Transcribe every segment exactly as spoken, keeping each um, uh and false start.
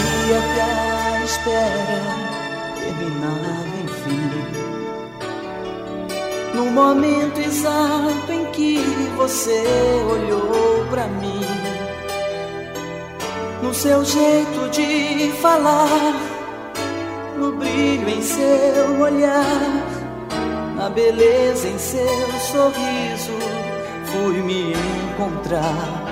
sabia que a espera terminava enfim. No momento exato em que você olhou pra mim, no seu jeito de falar, no brilho em seu olhar, na beleza em seu sorriso, fui me encontrar.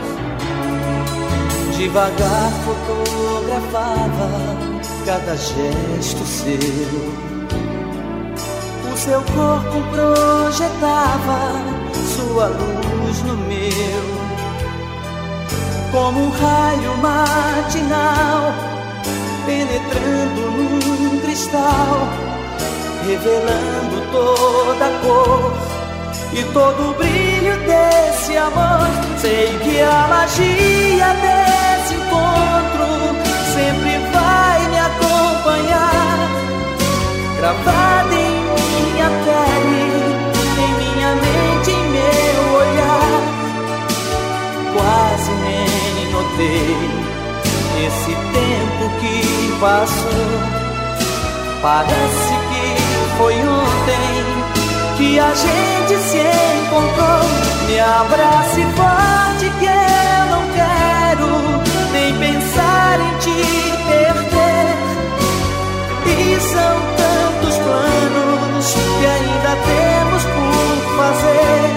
Devagar fotografava cada gesto seu, o seu corpo projetava sua luz no meu, como um raio matinal penetrando num cristal, revelando toda a cor e todo o brilho desse amor. Sei que a magia desse encontro sempre vai me acompanhar, gravada em minha pele, em minha mente, em meu olhar. Quase nem notei esse tempo que passou. Parece que foi ontem que a gente se encontrou. Me abrace forte que eu não quero nem pensar em te perder. E são tantos planos que ainda temos por fazer.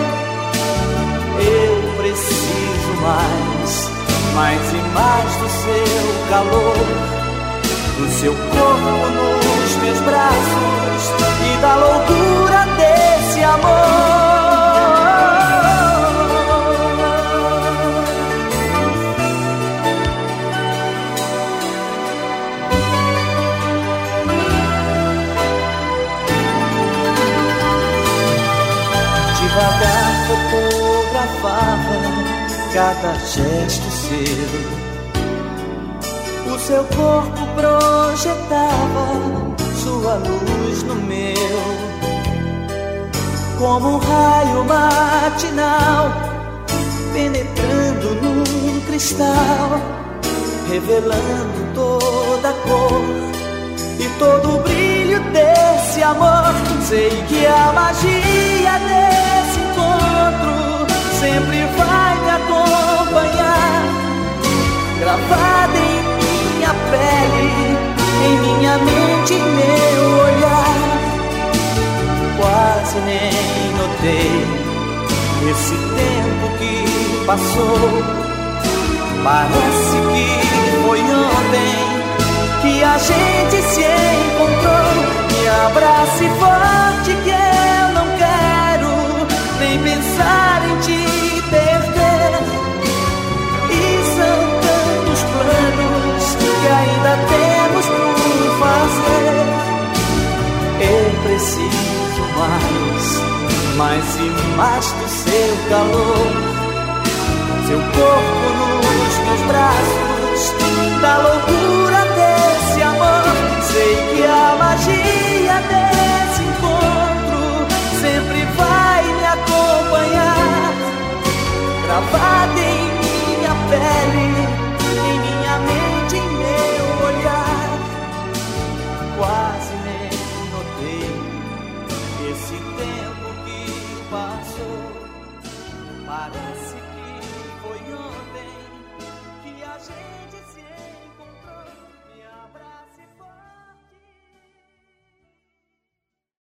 Eu preciso mais, mais e mais do seu calor, do seu corpo nos meus braços e da loucura desse amor. Devagar fotografava cada gesto seu, o seu corpo projetava sua luz no meu, como um raio matinal penetrando num cristal, revelando toda a cor e todo o brilho desse amor. Sei que a magia desse encontro sempre vai me acompanhar, gravada em minha pele, em minha mente, em meu olhar. Quase nem notei esse tempo que passou. Parece que foi ontem que a gente se encontrou. Me abrace forte que eu não quero nem pensar em te perder. E são tantos planos que ainda temos por fazer. Eu preciso mais, mais e mais do seu calor, seu corpo nos meus braços, da loucura